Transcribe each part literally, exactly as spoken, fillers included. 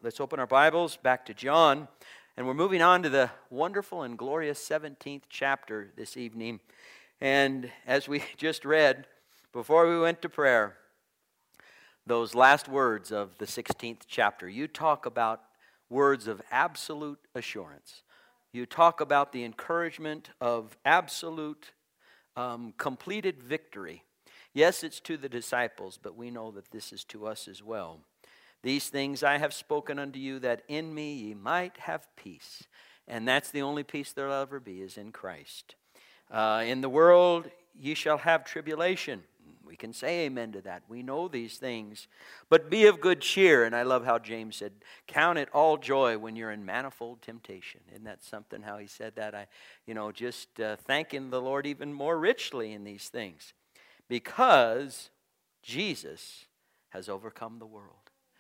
let's open our Bibles back to John. And we're moving on to the wonderful and glorious seventeenth chapter this evening. And as we just read, before we went to prayer, those last words of the sixteenth chapter, you talk about words of absolute assurance. You talk about the encouragement of absolute, um, completed victory. Yes, it's to the disciples, but we know that this is to us as well. These things I have spoken unto you, that in me ye might have peace. And that's the only peace there'll ever be, is in Christ. Uh, in the world ye shall have tribulation. We can say amen to that. We know these things. But be of good cheer. And I love how James said, count it all joy when you're in manifold temptation. Isn't that something, how he said that? I, you know, just uh, thanking the Lord even more richly in these things. Because Jesus has overcome the world.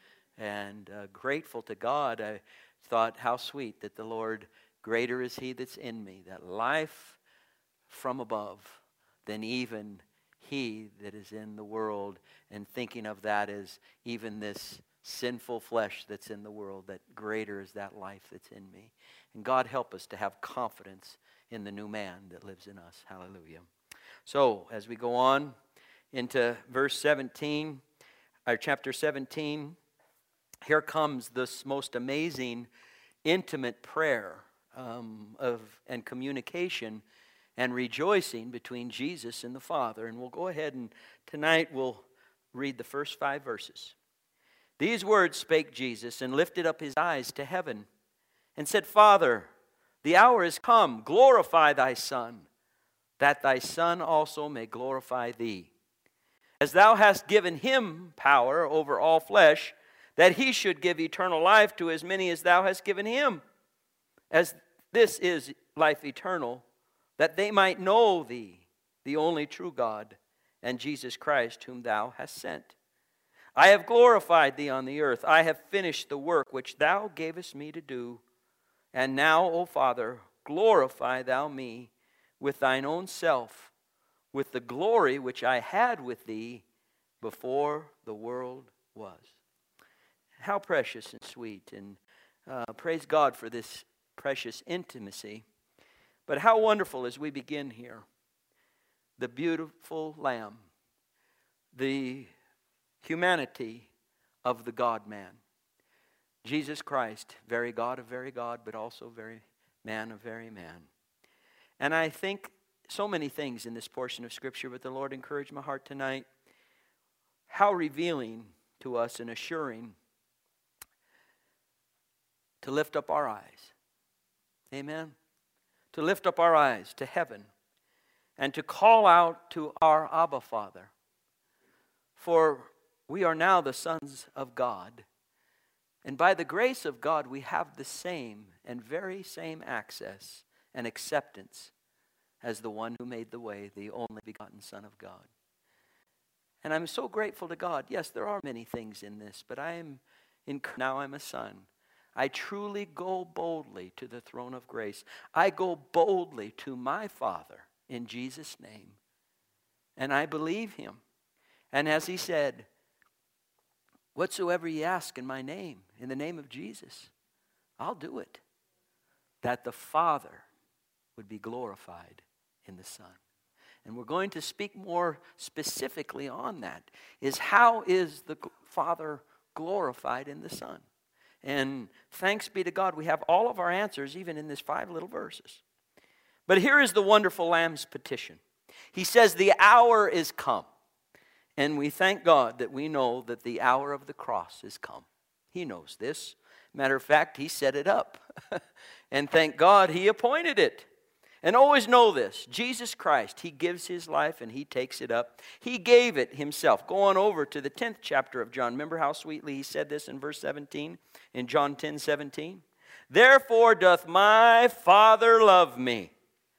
And uh, grateful to God, I thought how sweet that the Lord, greater is He that's in me, that life from above than even he that is in the world. And thinking of that as even this sinful flesh that's in the world, that greater is that life that's in me. And God help us to have confidence in the new man that lives in us. Hallelujah. So as we go on into verse seventeen, or chapter seventeen, here comes this most amazing, intimate prayer um, of and communication and rejoicing between Jesus and the Father. And we'll go ahead and tonight we'll read the first five verses. These words spake Jesus, and lifted up his eyes to heaven, and said, Father, the hour is come, glorify thy Son, that thy Son also may glorify thee. As thou hast given him power over all flesh, that he should give eternal life to as many as thou hast given him. As this is life eternal, that they might know thee, the only true God, and Jesus Christ, whom thou hast sent. I have glorified thee on the earth. I have finished the work which thou gavest me to do. And now, O Father, glorify thou me with thine own self, with the glory which I had with thee before the world was. How precious and sweet, and uh, praise God for this precious intimacy. But how wonderful as we begin here, the beautiful Lamb, the humanity of the God-man, Jesus Christ, very God of very God, but also very man of very man. And I think so many things in this portion of Scripture, but the Lord encouraged my heart tonight. How revealing to us and assuring to lift up our eyes. Amen. To lift up our eyes to heaven and to call out to our Abba Father. For we are now the sons of God. And by the grace of God, we have the same and very same access and acceptance as the one who made the way, the only begotten Son of God. And I'm so grateful to God. Yes, there are many things in this, but I am in, now I'm a son. I truly go boldly to the throne of grace. I go boldly to my Father in Jesus' name. And I believe him. And as he said, whatsoever ye ask in my name, in the name of Jesus, I'll do it. That the Father would be glorified in the Son. And we're going to speak more specifically on that. Is how is the Father glorified in the Son? And thanks be to God, we have all of our answers, even in this five little verses. But here is the wonderful Lamb's petition. He says, the hour is come. And we thank God that we know that the hour of the cross is come. He knows this. Matter of fact, he set it up. And thank God he appointed it. And always know this, Jesus Christ, he gives his life and he takes it up. He gave it himself. Go on over to the tenth chapter of John. Remember how sweetly he said this in verse seventeen, in John ten seventeen? Therefore doth my Father love me.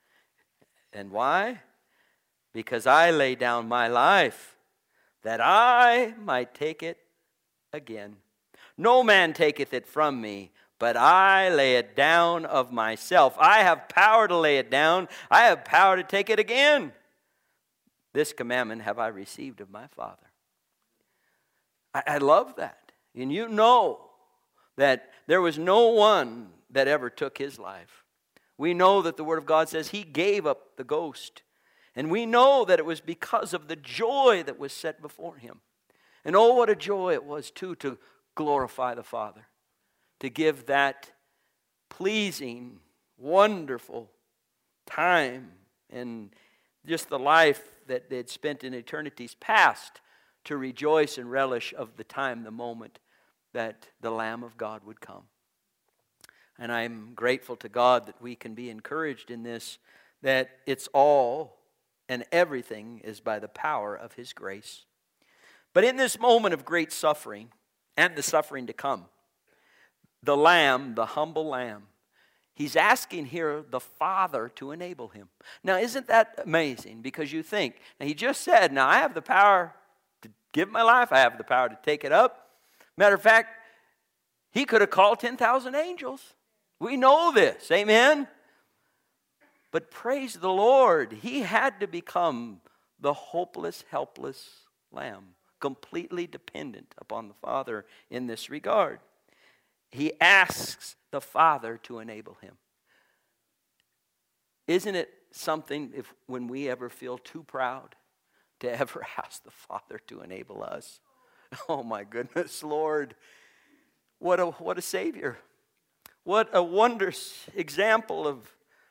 And why? Because I lay down my life, that I might take it again. No man taketh it from me, but I lay it down of myself. I have power to lay it down. I have power to take it again. This commandment have I received of my Father. I, I love that. And you know that there was no one that ever took his life. We know that the Word of God says he gave up the ghost. And we know that it was because of the joy that was set before him. And oh, what a joy it was, too, to glorify the Father. To give that pleasing, wonderful time and just the life that they'd spent in eternities past to rejoice and relish of the time, the moment that the Lamb of God would come. And I'm grateful to God that we can be encouraged in this, that it's all and everything is by the power of His grace. But in this moment of great suffering and the suffering to come, the Lamb, the humble Lamb, He's asking here the Father to enable Him. Now, isn't that amazing? Because you think, now He just said, now I have the power to give my life. I have the power to take it up. Matter of fact, He could have called ten thousand angels. We know this. Amen? But praise the Lord, He had to become the hopeless, helpless Lamb, completely dependent upon the Father in this regard. He asks the Father to enable Him. Isn't it something if when we ever feel too proud to ever ask the Father to enable us? Oh my goodness, Lord. What a what a Savior. What a wondrous example of,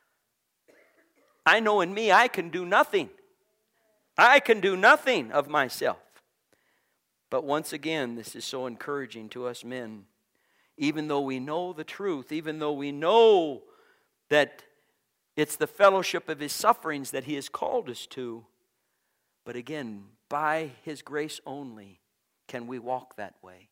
I know in me I can do nothing. I can do nothing of myself. But once again, this is so encouraging to us men. Even though we know the truth, even though we know that it's the fellowship of His sufferings that He has called us to, but again, by His grace only can we walk that way.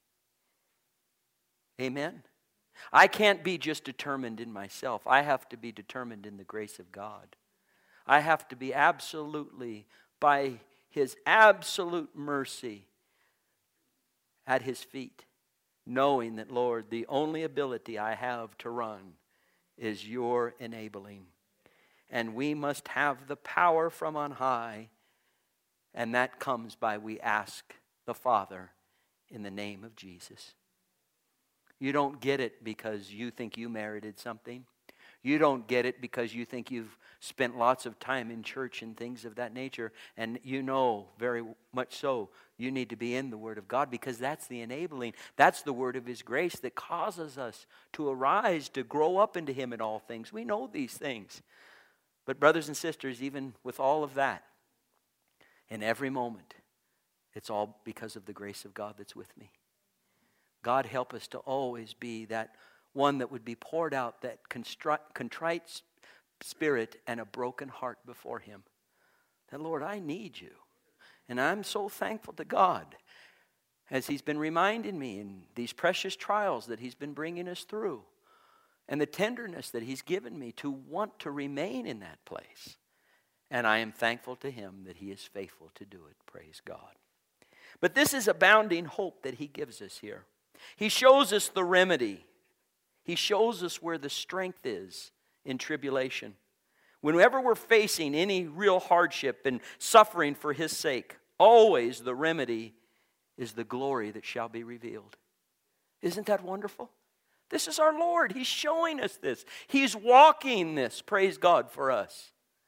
Amen? I can't be just determined in myself. I have to be determined in the grace of God. I have to be absolutely, by His absolute mercy, at His feet, knowing that, Lord, the only ability I have to run is Your enabling. And we must have the power from on high, and that comes by we ask the Father in the name of Jesus. You don't get it because you think you merited something. You don't get it because you think you've spent lots of time in church and things of that nature. And you know very much so you need to be in the Word of God, because that's the enabling. That's the word of His grace that causes us to arise, to grow up into Him in all things. We know these things. But brothers and sisters, even with all of that, in every moment, it's all because of the grace of God that's with me. God help us to always be that one that would be poured out, that contrite spirit and a broken heart before Him. That, Lord, I need You. And I'm so thankful to God as He's been reminding me in these precious trials that He's been bringing us through, and the tenderness that He's given me to want to remain in that place. And I am thankful to Him that He is faithful to do it. Praise God. But this is abounding hope that He gives us here. He shows us the remedy. He shows us where the strength is in tribulation. Whenever we're facing any real hardship and suffering for His sake, always the remedy is the glory that shall be revealed. Isn't that wonderful? This is our Lord. He's showing us this. He's walking this, praise God, for us.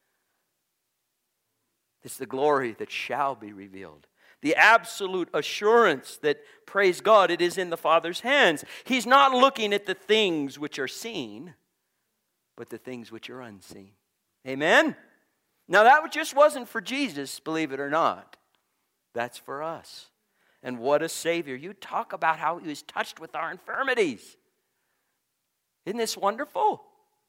It's the glory that shall be revealed. The absolute assurance that, praise God, it is in the Father's hands. He's not looking at the things which are seen, but the things which are unseen. Amen? Now that just wasn't for Jesus, believe it or not. That's for us. And what a Savior. You talk about how He was touched with our infirmities. Isn't this wonderful?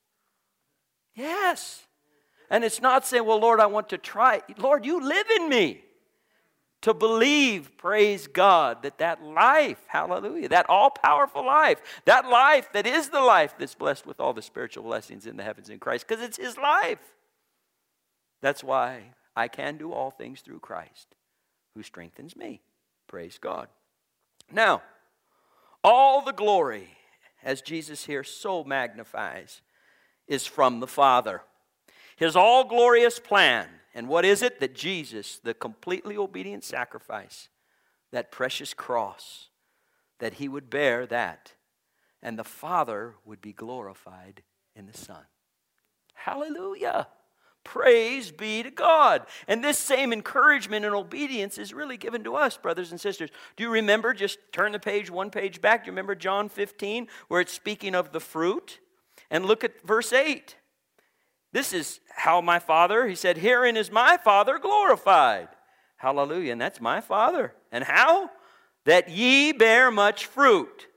Yes. And it's not saying, well, Lord, I want to try. Lord, You live in me. To believe, praise God, that that life, hallelujah, that all-powerful life, that life that is the life that's blessed with all the spiritual blessings in the heavens in Christ, because it's His life. That's why I can do all things through Christ, who strengthens me. Praise God. Now, all the glory, as Jesus here so magnifies, is from the Father. His all-glorious plan. And what is it? That Jesus, the completely obedient sacrifice, that precious cross, that He would bear that and the Father would be glorified in the Son. Hallelujah. Praise be to God. And this same encouragement and obedience is really given to us, brothers and sisters. Do you remember, just turn the page one page back, do you remember John fifteen, where it's speaking of the fruit? And look at verse eight. This is how my Father, he said, herein is my Father glorified. Hallelujah. And that's my Father. And how? That ye bear much fruit.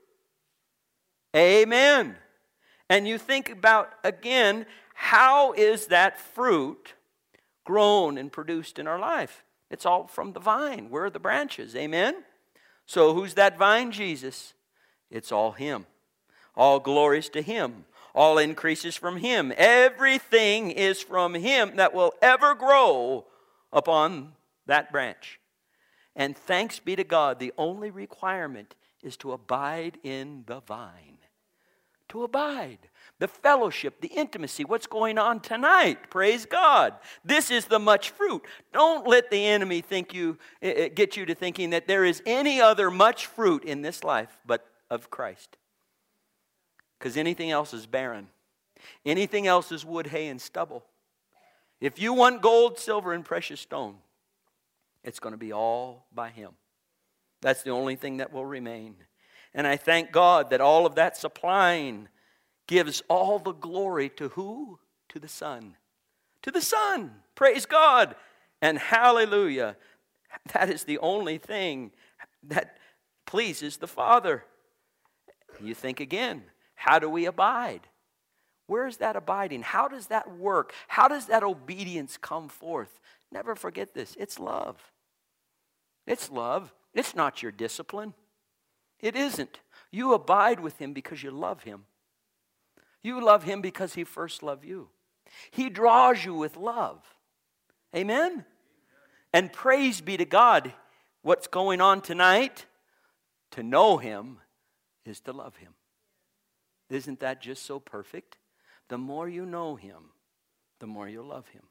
Amen. And you think about, again, how is that fruit grown and produced in our life? It's all from the vine. We're the branches. Amen? So who's that vine? Jesus. It's all Him. All glories to Him. All increases from Him. Everything is from Him that will ever grow upon that branch. And thanks be to God, the only requirement is to abide in the vine. To abide. The fellowship, the intimacy, what's going on tonight. Praise God. This is the much fruit. Don't let the enemy think you get you to thinking that there is any other much fruit in this life but of Christ. Because anything else is barren. Anything else is wood, hay, and stubble. If you want gold, silver, and precious stone, it's going to be all by Him. That's the only thing that will remain. And I thank God that all of that supplying gives all the glory to who? To the Son. To the Son. Praise God. And hallelujah. That is the only thing that pleases the Father. You think again, how do we abide? Where is that abiding? How does that work? How does that obedience come forth? Never forget this. It's love. It's love. It's not your discipline. It isn't. You abide with Him because you love Him. You love Him because He first loved you. He draws you with love. Amen? And praise be to God. What's going on tonight? To know Him is to love Him. Isn't that just so perfect? The more you know Him, the more you'll love Him.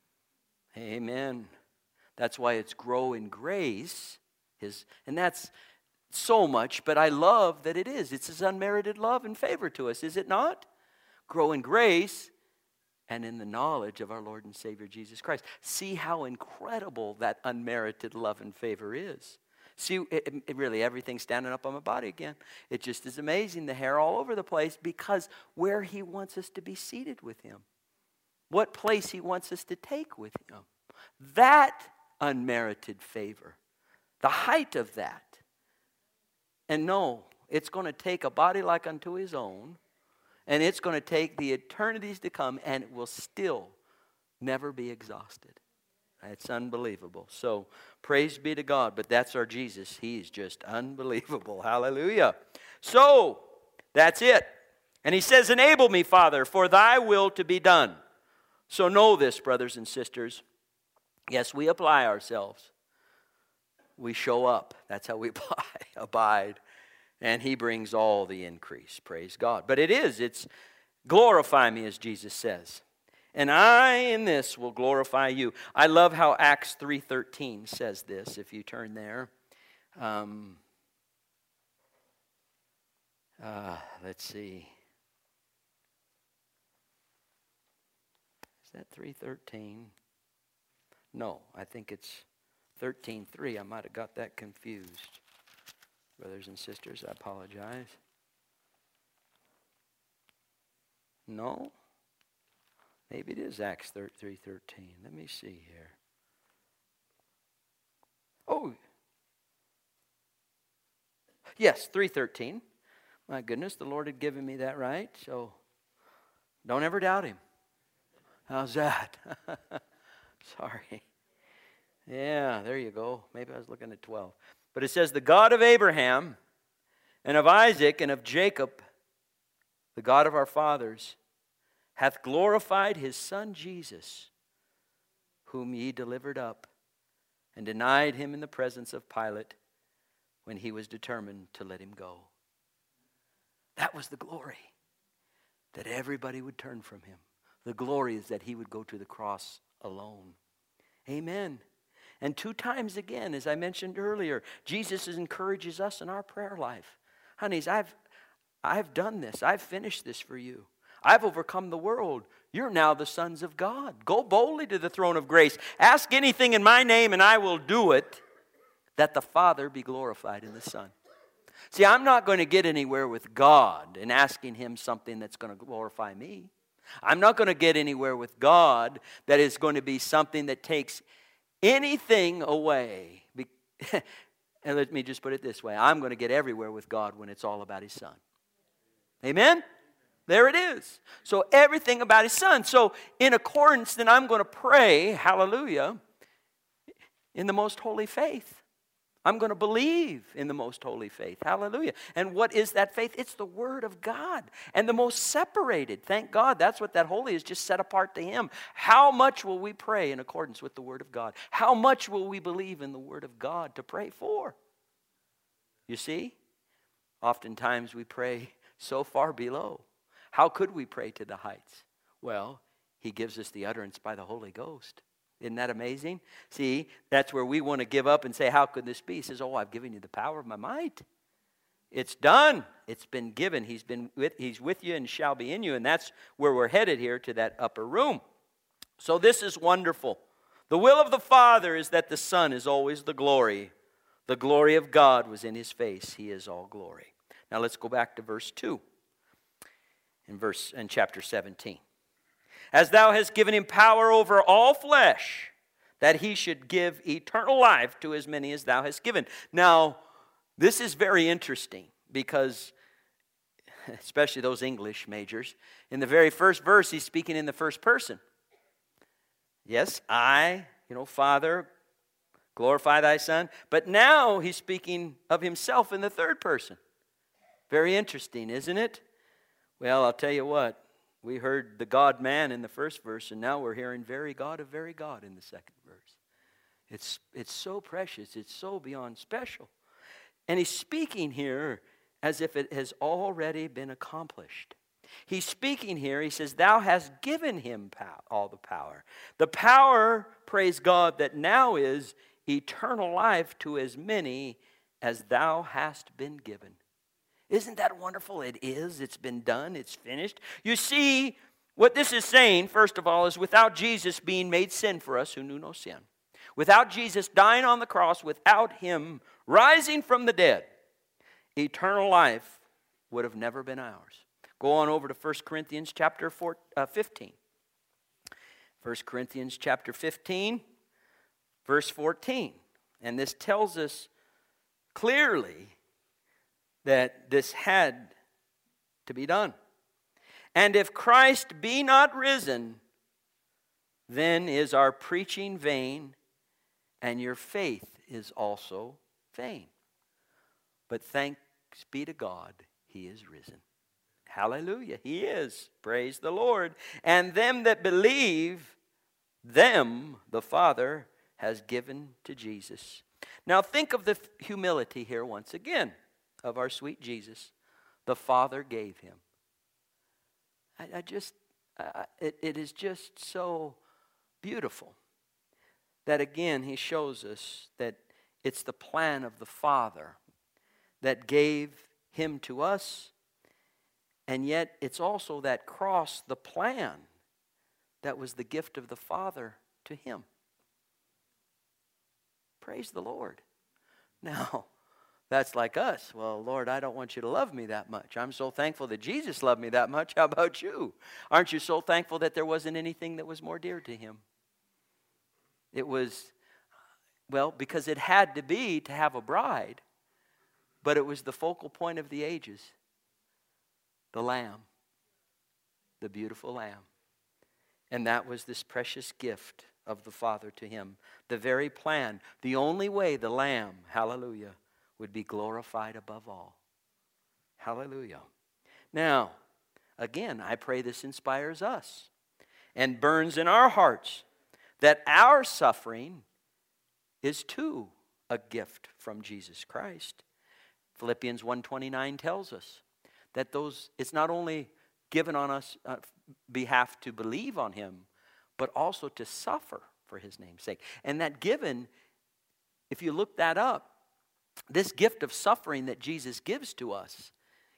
Amen. That's why it's grow in grace. His, and that's so much, but I love that it is. It's His unmerited love and favor to us, is it not? Grow in grace and in the knowledge of our Lord and Savior Jesus Christ. See how incredible that unmerited love and favor is. See, it, it really, everything's standing up on my body again. It just is amazing, the hair all over the place, because where He wants us to be seated with Him. What place He wants us to take with Him. That unmerited favor. The height of that. And no, it's going to take a body like unto His own, and it's going to take the eternities to come, and it will still never be exhausted. It's unbelievable. So, praise be to God. But that's our Jesus. He's just unbelievable. Hallelujah. So, that's it. And He says, enable me, Father, for Thy will to be done. So know this, brothers and sisters. Yes, we apply ourselves. We show up. That's how we apply, abide. And He brings all the increase. Praise God. But it is. It's glorify me, as Jesus says. And I in this will glorify you. I love how Acts three thirteen says this, if you turn there. Um, uh, let's see. Is that three thirteen? No, I think it's thirteen three. I might have got that confused. Brothers and sisters, I apologize. No? Maybe it is Acts three thirteen. Let me see here. Oh. Yes, three thirteen. My goodness, the Lord had given me that right. So don't ever doubt Him. How's that? Sorry. Yeah, there you go. Maybe I was looking at twelve. But it says, the God of Abraham and of Isaac and of Jacob, the God of our fathers, hath glorified His Son Jesus, whom ye delivered up, and denied Him in the presence of Pilate, when he was determined to let Him go. That was the glory, that everybody would turn from Him. The glory is that He would go to the cross alone. Amen. And two times again, as I mentioned earlier, Jesus encourages us in our prayer life. Honeys, I've I've done this. I've finished this for you. I've overcome the world. You're now the sons of God. Go boldly to the throne of grace. Ask anything in my name and I will do it, that the Father be glorified in the Son. See, I'm not going to get anywhere with God in asking Him something that's going to glorify me. I'm not going to get anywhere with God that is going to be something that takes anything away. And let me just put it this way. I'm going to get everywhere with God when it's all about His Son. Amen? There it is. So everything about His Son. So in accordance, then I'm going to pray, hallelujah, in the most holy faith. I'm going to believe in the most holy faith. Hallelujah. And what is that faith? It's the Word of God. And the most separated. Thank God. That's what that holy is, just set apart to Him. How much will we pray in accordance with the Word of God? How much will we believe in the Word of God to pray for? You see? Oftentimes we pray so far below. How could we pray to the heights? Well, He gives us the utterance by the Holy Ghost. Isn't that amazing? See, that's where we want to give up and say, how could this be? He says, oh, I've given you the power of my might. It's done. It's been given. He's been with, He's with you and shall be in you. And that's where we're headed here, to that upper room. So this is wonderful. The will of the Father is that the Son is always the glory. The glory of God was in His face. He is all glory. Now let's go back to verse two. In verse in chapter seventeen. As thou hast given Him power over all flesh, that He should give eternal life to as many as thou hast given. Now, this is very interesting because, especially those English majors, in the very first verse, He's speaking in the first person. Yes, I, you know, Father, glorify thy Son. But now He's speaking of Himself in the third person. Very interesting, isn't it? Well, I'll tell you what. We heard the God-man in the first verse, and now we're hearing very God of very God in the second verse. It's, it's so precious. It's so beyond special. And He's speaking here as if it has already been accomplished. He's speaking here, He says, thou hast given Him pow- all the power. The power, praise God, that now is eternal life to as many as thou hast been given. Isn't that wonderful? It is. It's been done. It's finished. You see, what this is saying, first of all, is without Jesus being made sin for us who knew no sin, without Jesus dying on the cross, without Him rising from the dead, eternal life would have never been ours. Go on over to First Corinthians chapter four, uh, fifteen. First Corinthians chapter fifteen, verse fourteen. And this tells us clearly that this had to be done. And if Christ be not risen, then is our preaching vain, and your faith is also vain. But thanks be to God, He is risen. Hallelujah, He is. Praise the Lord. And them that believe, them the Father has given to Jesus. Now think of the humility here once again of our sweet Jesus. The Father gave Him. I, I just, I, it, it is just so beautiful that again He shows us that it's the plan of the Father that gave Him to us, and yet it's also that cross, the plan, that was the gift of the Father to Him. Praise the Lord. Now, that's like us. Well, Lord, I don't want you to love me that much. I'm so thankful that Jesus loved me that much. How about you? Aren't you so thankful that there wasn't anything that was more dear to Him? It was, well, because it had to be to have a bride, but it was the focal point of the ages. The Lamb, the beautiful Lamb. And that was this precious gift of the Father to Him. The very plan, the only way the Lamb, hallelujah, would be glorified above all. Hallelujah. Now, again, I pray this inspires us and burns in our hearts that our suffering is too a gift from Jesus Christ. Philippians one twenty-nine tells us that those it's not only given on us uh, behalf to believe on Him, but also to suffer for His name's sake. And that given, if you look that up, this gift of suffering that Jesus gives to us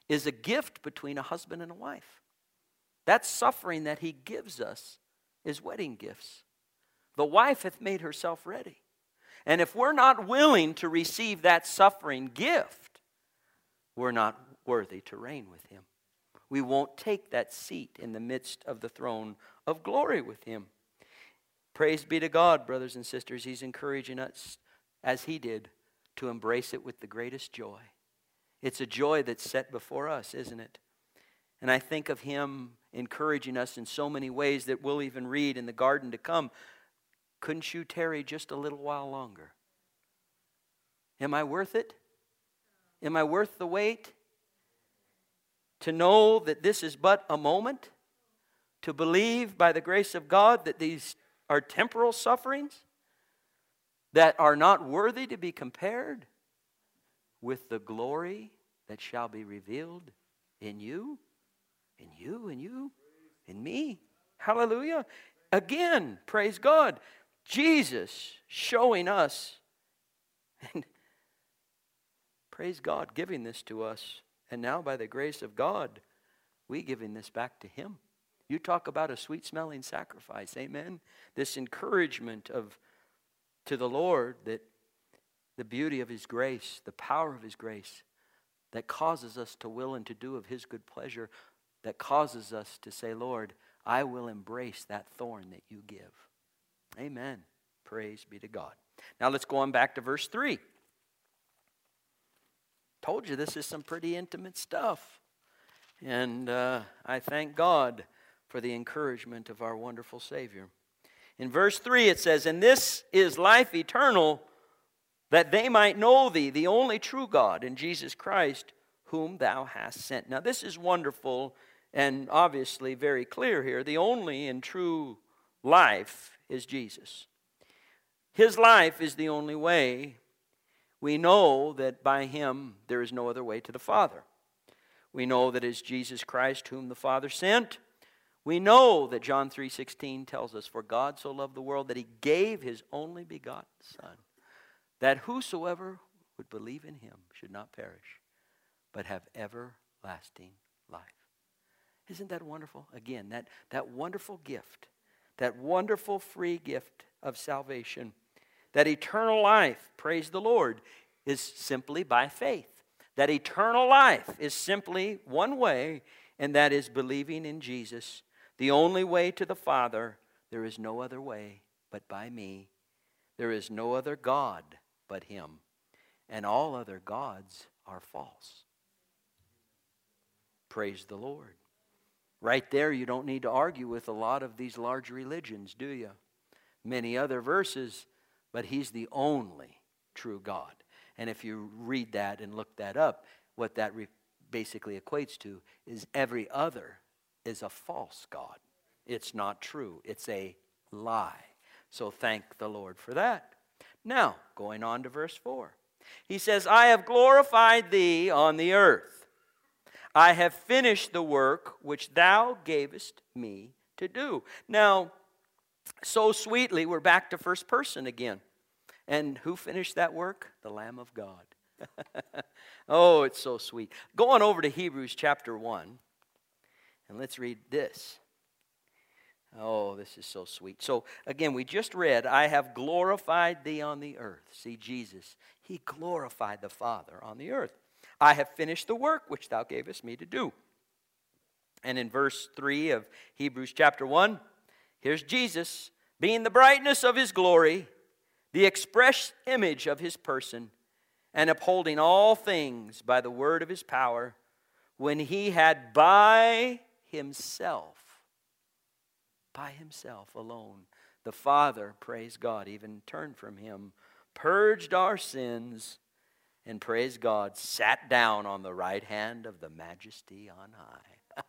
is a gift between a husband and a wife. That suffering that he gives us is wedding gifts. The wife hath made herself ready. And if we're not willing to receive that suffering gift, we're not worthy to reign with him. We won't take that seat in the midst of the throne of glory with him. Praise be to God, brothers and sisters. He's encouraging us, as he did, to embrace it with the greatest joy. It's a joy that's set before us, isn't it? And I think of him encouraging us in so many ways that we'll even read in the garden to come. Couldn't you tarry just a little while longer? Am I worth it? Am I worth the wait? To know that this is but a moment? To believe by the grace of God that these are temporal sufferings that are not worthy to be compared with the glory that shall be revealed in you, in you, in you, in me. Hallelujah. Again, praise God. Jesus showing us, and praise God, giving this to us. And now by the grace of God, we giving this back to him. You talk about a sweet-smelling sacrifice, amen? This encouragement of to the Lord that the beauty of his grace, the power of his grace, that causes us to will and to do of his good pleasure, that causes us to say, Lord, I will embrace that thorn that you give. Amen. Praise be to God. Now let's go on back to verse three. Told you this is some pretty intimate stuff. And uh, I thank God for the encouragement of our wonderful Savior. In verse three it says, and this is life eternal, that they might know thee, the only true God, and Jesus Christ, whom thou hast sent. Now this is wonderful and obviously very clear here. The only and true life is Jesus. His life is the only way. We know that by him there is no other way to the Father. We know that it is Jesus Christ whom the Father sent. We know that John three sixteen tells us, for God so loved the world that he gave his only begotten Son, that whosoever would believe in him should not perish, but have everlasting life. Isn't that wonderful? Again, that, that wonderful gift, that wonderful free gift of salvation, that eternal life, praise the Lord, is simply by faith. That eternal life is simply one way, and that is believing in Jesus. The only way to the Father. There is no other way but by me. There is no other God but him. And all other gods are false. Praise the Lord. Right there, you don't need to argue with a lot of these large religions, do you? Many other verses, but he's the only true God. And if you read that and look that up, what that re- basically equates to is every other is a false God. It's not true. It's a lie. So thank the Lord for that. Now, going on to verse four. He says, I have glorified thee on the earth. I have finished the work which thou gavest me to do. Now, so sweetly, we're back to first person again. And who finished that work? The Lamb of God. Oh, it's so sweet. Go on over to Hebrews chapter one. And let's read this. Oh, this is so sweet. So, again, we just read, I have glorified thee on the earth. See, Jesus, he glorified the Father on the earth. I have finished the work which thou gavest me to do. And in verse three of Hebrews chapter one, here's Jesus, being the brightness of his glory, the express image of his person, and upholding all things by the word of his power, when he had by himself, by himself alone, the Father, praise God, even turned from him, purged our sins, and praise God, sat down on the right hand of the Majesty on high.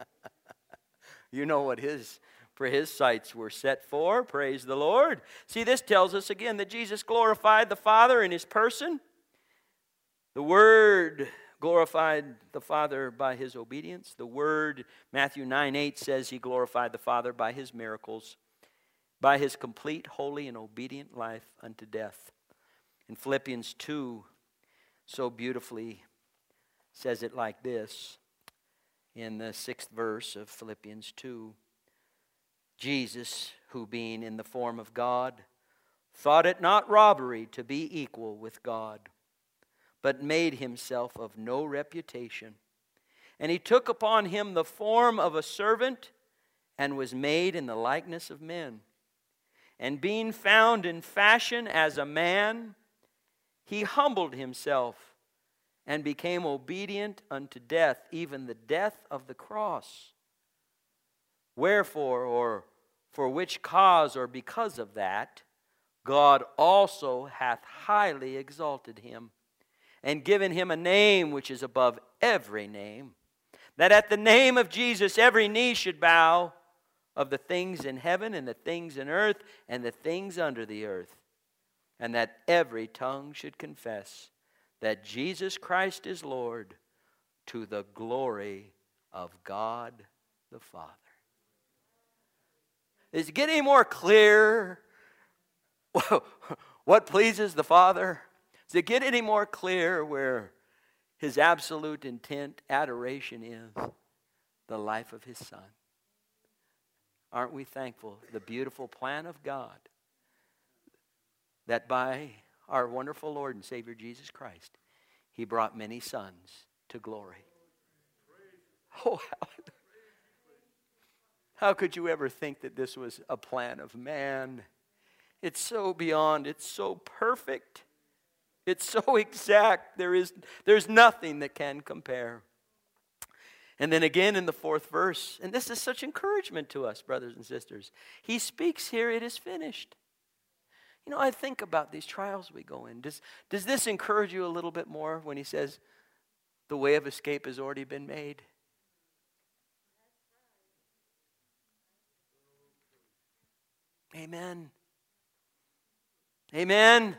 You know what his, for his sights were set for, praise the Lord. See, this tells us again that Jesus glorified the Father in his person. The Word glorified the Father by his obedience. The Word, Matthew nine eight says he glorified the Father by his miracles, by his complete, holy, and obedient life unto death. In Philippians two, so beautifully says it like this in the sixth verse of Philippians two. Jesus, who being in the form of God, thought it not robbery to be equal with God, but made himself of no reputation. And he took upon him the form of a servant, and was made in the likeness of men. And being found in fashion as a man, he humbled himself, and became obedient unto death, even the death of the cross. Wherefore, or for which cause, or because of that, God also hath highly exalted him, and given him a name which is above every name, that at the name of Jesus every knee should bow, of the things in heaven and the things in earth and the things under the earth, and that every tongue should confess that Jesus Christ is Lord, to the glory of God the Father. Does it get any more clear what pleases the Father? Does it get any more clear where his absolute intent, adoration is? The life of his Son. Aren't we thankful? The beautiful plan of God, that by our wonderful Lord and Savior Jesus Christ, he brought many sons to glory. Oh, how, how could you ever think that this was a plan of man? It's so beyond, it's so perfect, it's so exact, there is, there's nothing that can compare. And then again in the fourth verse, and this is such encouragement to us, brothers and sisters. He speaks here, it is finished. You know, I think about these trials we go in. Does, does this encourage you a little bit more when he says, the way of escape has already been made? Amen. Amen.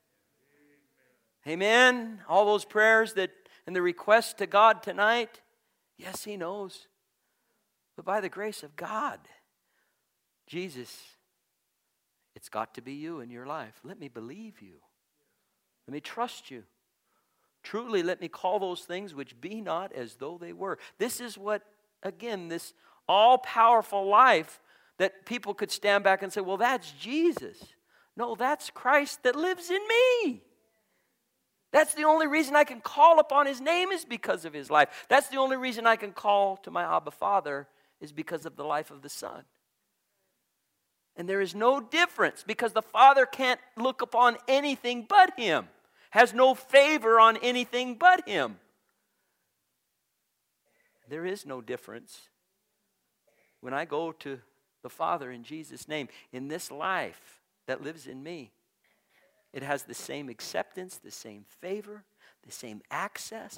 Amen. All those prayers that and the requests to God tonight, yes, he knows. But by the grace of God, Jesus, it's got to be you in your life. Let me believe you. Let me trust you. Truly, let me call those things which be not as though they were. This is what, again, this all-powerful life that people could stand back and say, well, that's Jesus. No, that's Christ that lives in me. That's the only reason I can call upon his name is because of his life. That's the only reason I can call to my Abba Father is because of the life of the Son. And there is no difference because the Father can't look upon anything but him, has no favor on anything but him. There is no difference. When I go to the Father in Jesus' name, in this life that lives in me, it has the same acceptance, the same favor, the same access.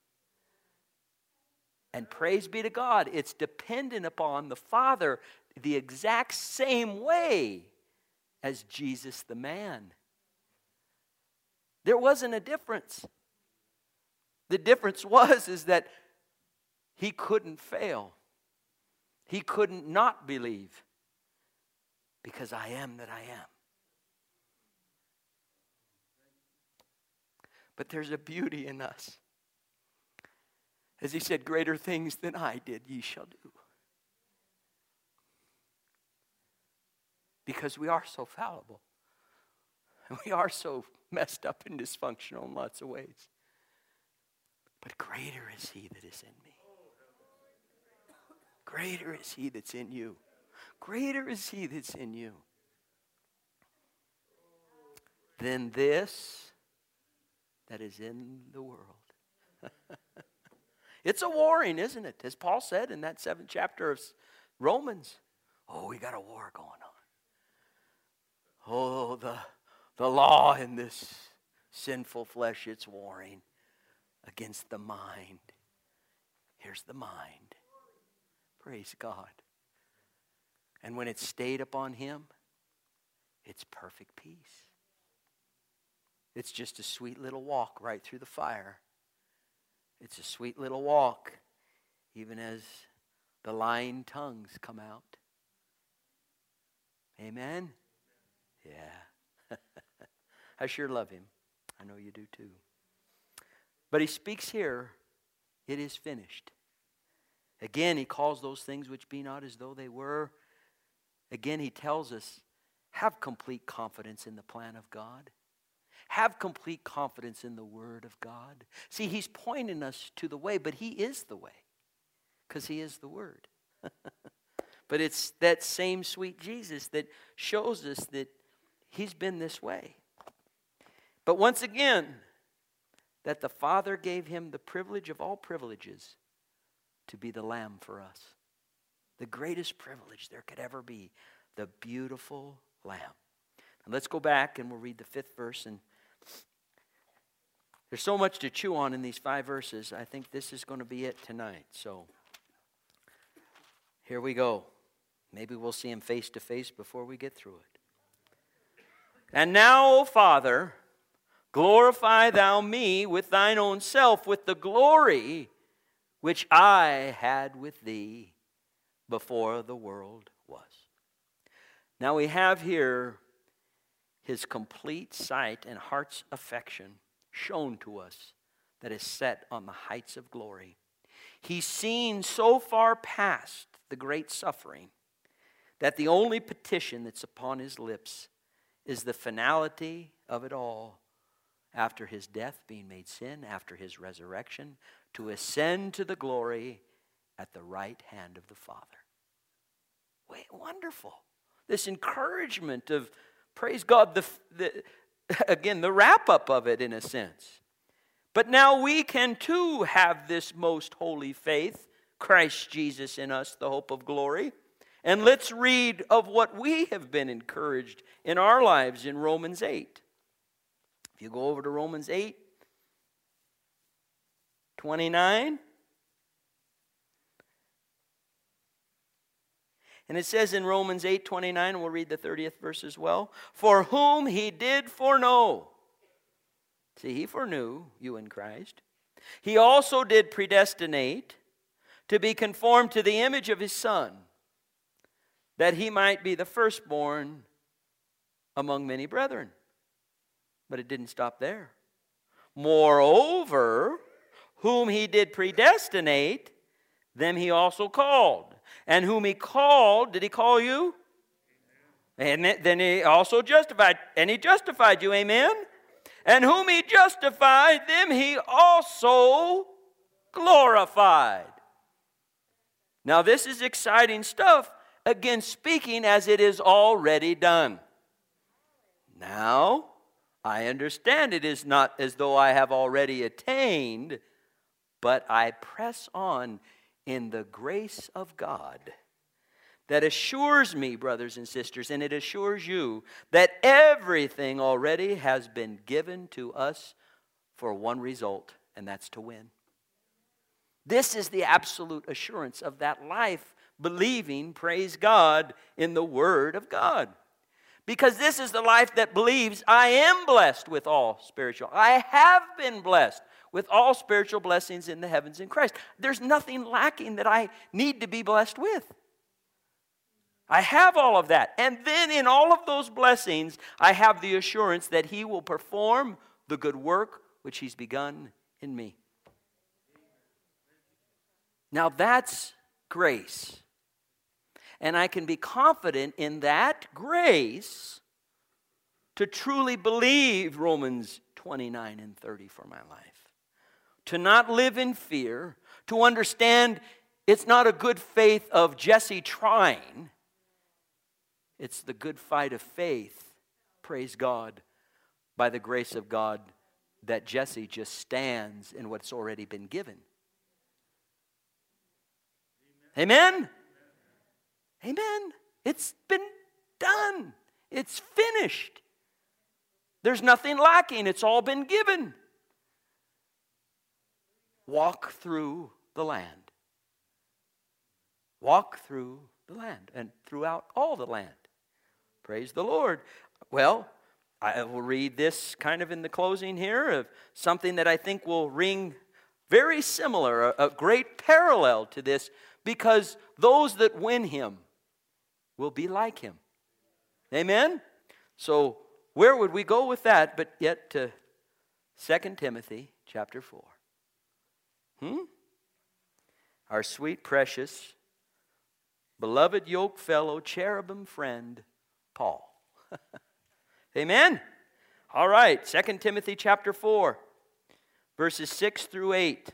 And praise be to God, it's dependent upon the Father the exact same way as Jesus the man. There wasn't a difference. The difference was is that he couldn't fail. He couldn't not believe because I am that I am. But there's a beauty in us. As he said, greater things than I did ye shall do. Because we are so fallible. And we are so messed up and dysfunctional in lots of ways. But greater is he that is in me. Greater is he that's in you. Greater is he that's in you. Than this that is in the world. It's a warring, isn't it? As Paul said in that seventh chapter of Romans. Oh, we got a war going on. Oh, the, the law in this sinful flesh, it's warring against the mind. Here's the mind. Praise God. And when it's stayed upon him, it's perfect peace. It's just a sweet little walk right through the fire. It's a sweet little walk, even as the lying tongues come out. Amen? Yeah. I sure love him. I know you do too. But he speaks here It is finished. Again, he calls those things which be not as though they were. Again, he tells us, have complete confidence in the plan of God. Have complete confidence in the Word of God. See, he's pointing us to the way, but he is the way, because he is the Word. But it's that same sweet Jesus that shows us that he's been this way. But once again, that the Father gave him the privilege of all privileges to be the Lamb for us. The greatest privilege there could ever be, the beautiful Lamb. And let's go back and we'll read the fifth verse. And there's so much to chew on in these five verses. I think this is going to be it tonight. So here we go. Maybe we'll see him face to face before we get through it. And now, O Father, glorify thou me with thine own self, with the glory which I had with thee before the world was. Now we have here his complete sight and heart's affection shown to us that is set on the heights of glory. He's seen so far past the great suffering that the only petition that's upon his lips is the finality of it all, after his death being made sin, after his resurrection, to ascend to the glory at the right hand of the Father. Wait, wonderful. This encouragement of, praise God, the, the again, the wrap-up of it in a sense. But now we can too have this most holy faith, Christ Jesus in us, the hope of glory. And let's read of what we have been encouraged in our lives in Romans eight. If you go over to Romans eight, twenty-nine. And it says in Romans eight, twenty-nine, we'll read the thirtieth verse as well. For whom he did foreknow. See, he foreknew you in Christ. He also did predestinate to be conformed to the image of his Son, that he might be the firstborn among many brethren. But it didn't stop there. Moreover, whom he did predestinate, them he also called. And whom he called, did he call you? And then he also justified. And he justified you, amen? And whom he justified, them he also glorified. Now this is exciting stuff. Again, speaking as it is already done. Now, I understand it is not as though I have already attained, but I press on in the grace of God that assures me, brothers and sisters, and it assures you that everything already has been given to us for one result, and that's to win. This is the absolute assurance of that life, believing, praise God, in the Word of God. Because this is the life that believes I am blessed with all spiritual. I have been blessed with all spiritual blessings in the heavens in Christ. There's nothing lacking that I need to be blessed with. I have all of that. And then in all of those blessings, I have the assurance that he will perform the good work which he's begun in me. Now that's grace. And I can be confident in that grace to truly believe Romans twenty-nine and thirty for my life. To not live in fear, to understand it's not a good faith of Jesse trying. It's the good fight of faith, praise God, by the grace of God, that Jesse just stands in what's already been given. Amen? Amen. It's been done. It's finished. There's nothing lacking. It's all been given. Walk through the land. Walk through the land and throughout all the land. Praise the Lord. Well, I will read this kind of in the closing here of something that I think will ring very similar, a, a great parallel to this, because those that win him will be like him. Amen? So where would we go with that but yet to Second Timothy chapter four? Hmm? our sweet, precious, beloved yoke fellow, cherubim friend, Paul. Amen? All right, Second Timothy chapter four, verses six through eight.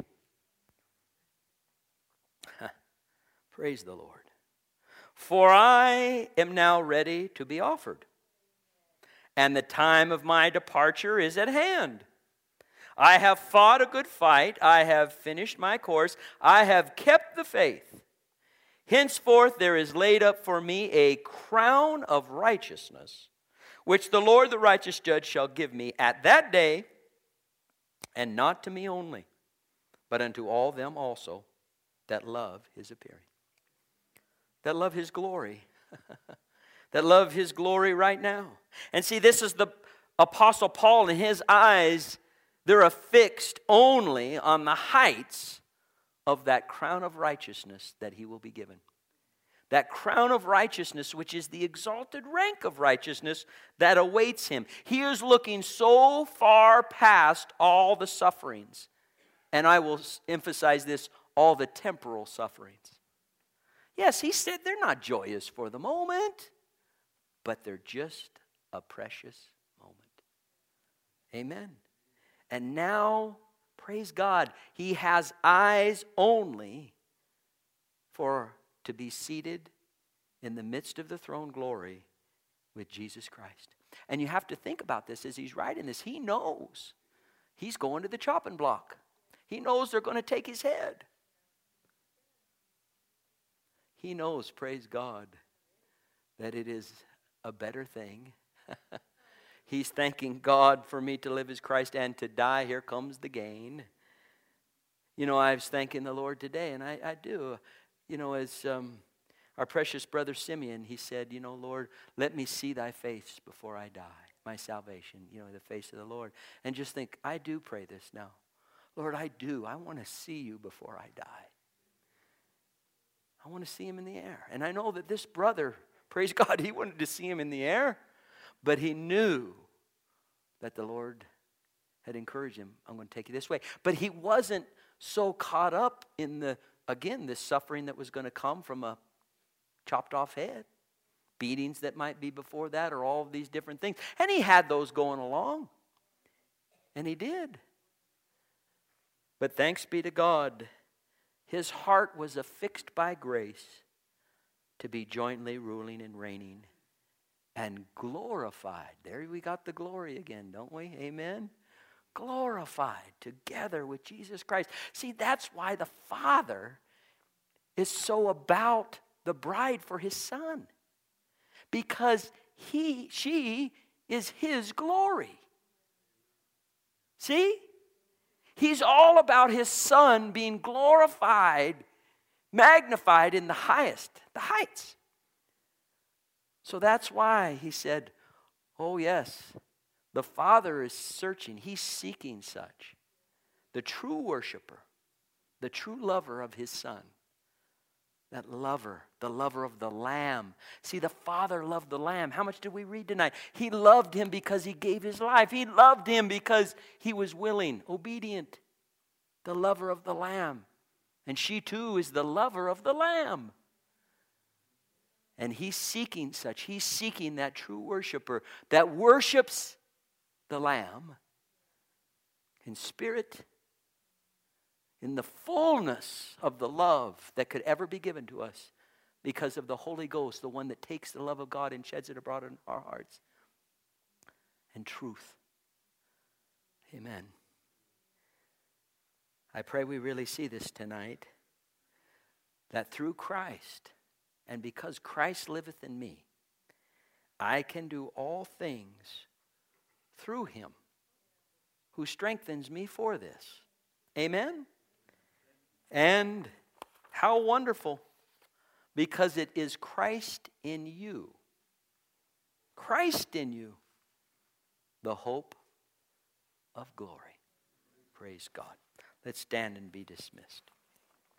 Praise the Lord. For I am now ready to be offered, and the time of my departure is at hand. I have fought a good fight. I have finished my course. I have kept the faith. Henceforth there is laid up for me a crown of righteousness, which the Lord the righteous judge shall give me at that day, and not to me only, but unto all them also that love his appearing. That love his glory. That love his glory right now. And see, this is the Apostle Paul. In his eyes, they're affixed only on the heights of that crown of righteousness that he will be given. That crown of righteousness, which is the exalted rank of righteousness that awaits him. He is looking so far past all the sufferings. And I will emphasize this, all the temporal sufferings. Yes, he said they're not joyous for the moment, but they're just a precious moment. Amen. And now, praise God, he has eyes only for to be seated in the midst of the throne glory with Jesus Christ. And you have to think about this as he's writing this. He knows he's going to the chopping block. He knows they're going to take his head. He knows, praise God, that it is a better thing. He's thanking God for me to live as Christ and to die. Here comes the gain. You know, I was thanking the Lord today, and I, I do. You know, as um, our precious brother Simeon, he said, you know, Lord, let me see thy face before I die. My salvation, you know, the face of the Lord. And just think, I do pray this now. Lord, I do. I want to see you before I die. I want to see him in the air. And I know that this brother, praise God, he wanted to see him in the air, but he knew that the Lord had encouraged him. I'm going to take you this way. But he wasn't so caught up in the, again, this suffering that was going to come from a chopped off head. Beatings that might be before that, or all of these different things. And he had those going along. And he did. But thanks be to God, his heart was affixed by grace to be jointly ruling and reigning and glorified. There we got the glory again, don't we? Amen? Glorified together with Jesus Christ. See, that's why the Father is so about the bride for his Son. Because he, she is his glory. See? He's all about his Son being glorified, magnified in the highest, the heights. So that's why he said, oh yes, the Father is searching. He's seeking such. The true worshiper, the true lover of his Son. That lover, the lover of the Lamb. See, the Father loved the Lamb. How much did we read tonight? He loved him because he gave his life. He loved him because he was willing, obedient. The lover of the Lamb. And she too is the lover of the Lamb. And he's seeking such. He's seeking that true worshiper that worships the Lamb in spirit, in the fullness of the love that could ever be given to us because of the Holy Ghost, the one that takes the love of God and sheds it abroad in our hearts. And truth. Amen. I pray we really see this tonight, that through Christ, and because Christ liveth in me, I can do all things through him who strengthens me for this. Amen? And how wonderful, because it is Christ in you. Christ in you, the hope of glory. Praise God. Let's stand and be dismissed.